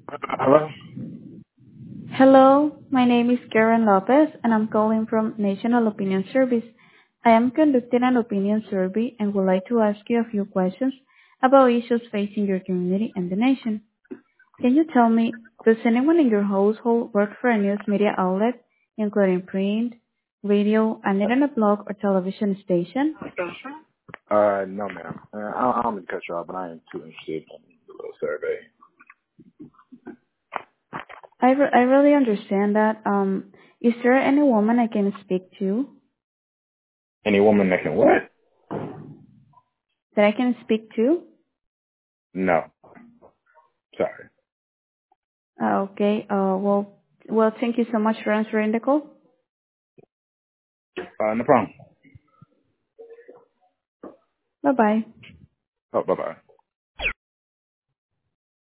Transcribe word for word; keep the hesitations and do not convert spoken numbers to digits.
Hello? Hello, my name is Karen Lopez, and I'm calling from National Opinion Service. I am conducting an opinion survey and would like to ask you a few questions about issues facing your community and the nation. Can you tell me, does anyone in your household work for a news media outlet, including print, radio, and internet blog or television station? Uh, no, ma'am. Uh, I, I don't mean to cut you off, but I am too interested in the little survey. I, re- I really understand that. Um, is there any woman I can speak to Any woman that can what? that I can speak to? No. Sorry. Uh, okay. Uh, well, well, thank you so much for answering the call. Uh, no problem. Bye bye. Oh, bye-bye.